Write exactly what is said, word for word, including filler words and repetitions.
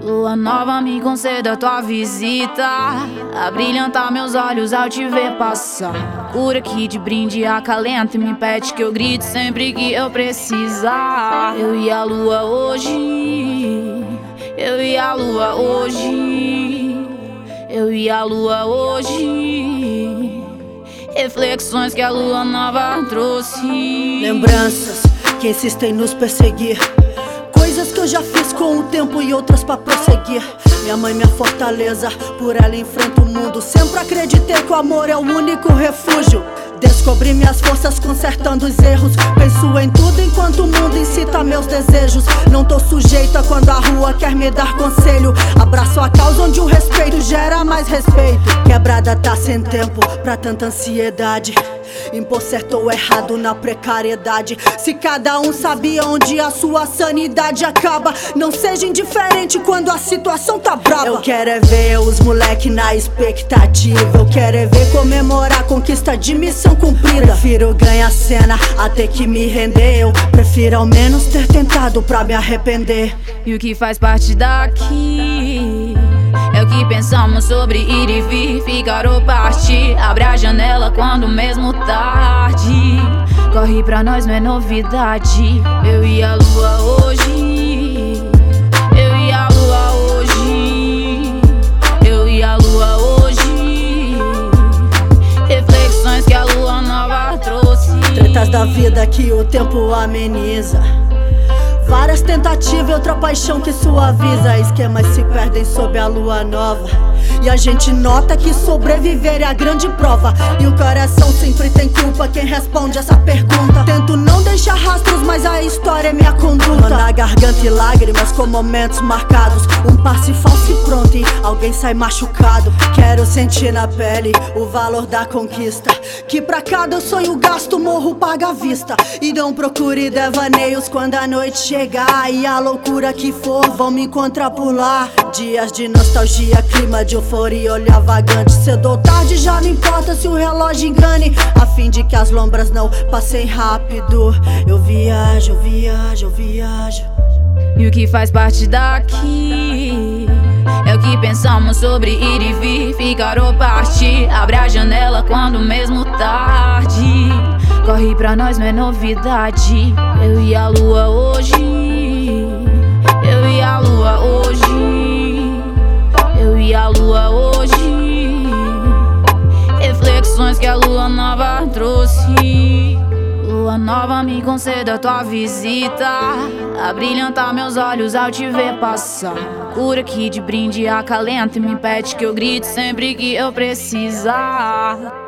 Lua nova, me conceda tua visita, a brilhantar meus olhos ao te ver passar. Cura que de brinde acalenta e me pede que eu grite sempre que eu precisar. Eu e a lua hoje, eu e a lua hoje, eu e a lua hoje. Reflexões que a lua nova trouxe. Lembranças que insistem nos perseguir, coisas que eu já fiz com o tempo e outras pra prosseguir. Minha mãe, minha fortaleza, por ela enfrento o mundo. Sempre acreditei que o amor é o único refúgio. Descobri minhas forças consertando os erros. Penso em tudo enquanto o mundo incita meus desejos. Não tô sujeita quando a rua quer me dar conselho. Abraço a causa onde o respeito gera mais respeito. Quebrada tá sem tempo pra tanta ansiedade, impor certo ou errado na precariedade. Se cada um sabia onde a sua sanidade acaba, não seja indiferente quando a situação tá brava. Eu quero é ver os moleque na expectativa, eu quero é ver comemorar a conquista de missão cumprida. Prefiro ganhar cena até que me render. Eu prefiro ao menos ter tentado pra me arrepender. E o que faz parte daqui é o que pensamos sobre ir e vir, ficar ou partir. Abre a janela quando mesmo tarde. Corre pra nós não é novidade. Eu e a lua hoje, eu e a lua hoje, eu e a lua hoje. Reflexões que a lua nova trouxe. Tretas da vida que o tempo ameniza, várias tentativas e outra paixão que suaviza. Esquemas se perdem sob a lua nova, e a gente nota que sobreviver é a grande prova. E o coração sempre tem culpa, quem responde essa pergunta. Tento não deixar rastros, mas a história é minha conduta. Na garganta e lágrimas com momentos marcados, um passe falso e pronto e alguém sai machucado. Quero sentir na pele o valor da conquista, que pra cada sonho gasto morro paga à vista. E não procure devaneios quando a noite chegar, e a loucura que for vão me encontrar por lá. Dias de nostalgia, clima de euforia, olhar vagante. Cedo ou tarde já não importa se o relógio engane, a fim de que as lombras não passem rápido. Eu viajo, eu viajo, eu viajo. E o que faz parte daqui é o que pensamos sobre ir e vir, ficar ou partir. Abre a janela quando mesmo tarde. Corre pra nós não é novidade. Eu e a lua hoje, eu e a lua hoje, eu e a lua hoje. Reflexões que a lua nova trouxe. Lua nova, me conceda tua visita, a brilhantar meus olhos ao te ver passar. Cura que de brinde acalenta e me pede que eu grite sempre que eu precisar.